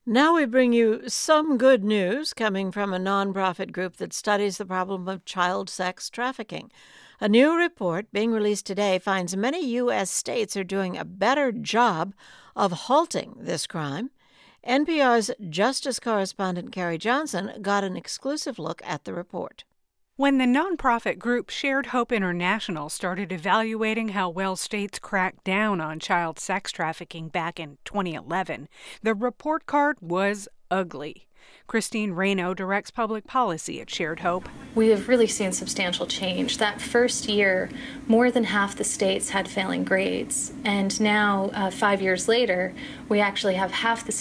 Now we bring you some good news coming from a nonprofit group that studies the problem of child sex trafficking. A new report being released today finds many U.S. states are doing a better job of halting this crime. NPR's justice correspondent Carrie Johnson got an exclusive look at the report. When the nonprofit group Shared Hope International started evaluating how well states cracked down on child sex trafficking back in 2011, the report card was ugly. Christine Reyno directs public policy at Shared Hope. We have really seen substantial change. That first year, more than half the states had failing grades. And now, 5 years later, we actually have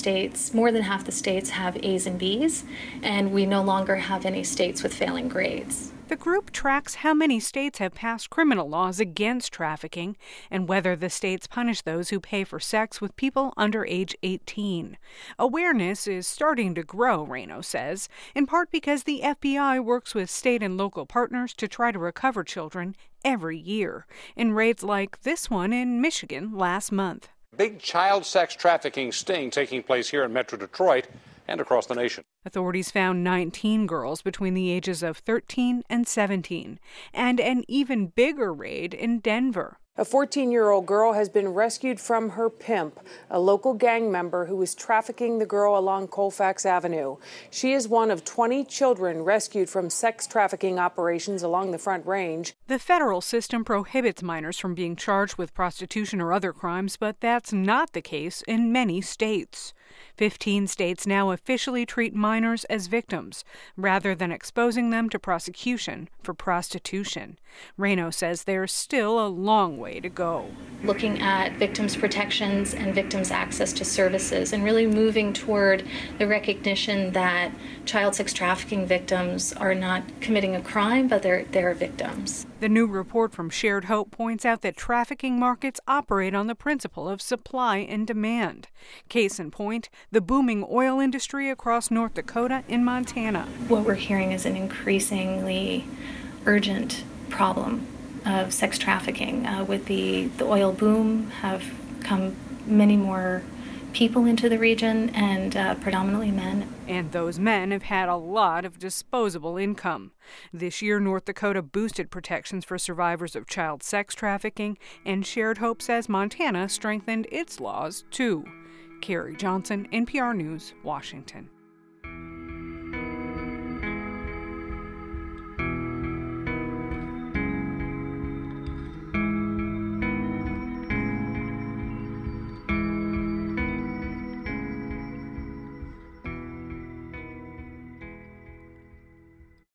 more than half the states have A's and B's, and we no longer have any states with failing grades. The group tracks how many states have passed criminal laws against trafficking and whether the states punish those who pay for sex with people under age 18. Awareness is starting to grow, Reyno says, in part because the FBI works with state and local partners to try to recover children every year, in raids like this one in Michigan last month. Big child sex trafficking sting taking place here in Metro Detroit and across the nation. Authorities found 19 girls between the ages of 13 and 17, and an even bigger raid in Denver. A 14-year-old girl has been rescued from her pimp, a local gang member who was trafficking the girl along Colfax Avenue. She is one of 20 children rescued from sex trafficking operations along the Front Range. The federal system prohibits minors from being charged with prostitution or other crimes, but that's not the case in many states. 15 states now officially treat minors as victims, rather than exposing them to prosecution for prostitution. Reyno says there's still a long way to go. Looking at victims' protections and victims' access to services and really moving toward the recognition that child sex trafficking victims are not committing a crime, but they're victims. The new report from Shared Hope points out that trafficking markets operate on the principle of supply and demand. Case in point, the booming oil industry across North Dakota and Montana. What we're hearing is an increasingly urgent problem of sex trafficking. With the oil boom have come many more people into the region, and predominantly men. And those men have had a lot of disposable income. This year, North Dakota boosted protections for survivors of child sex trafficking, and Shared Hope says Montana strengthened its laws, too. Carrie Johnson, NPR News, Washington.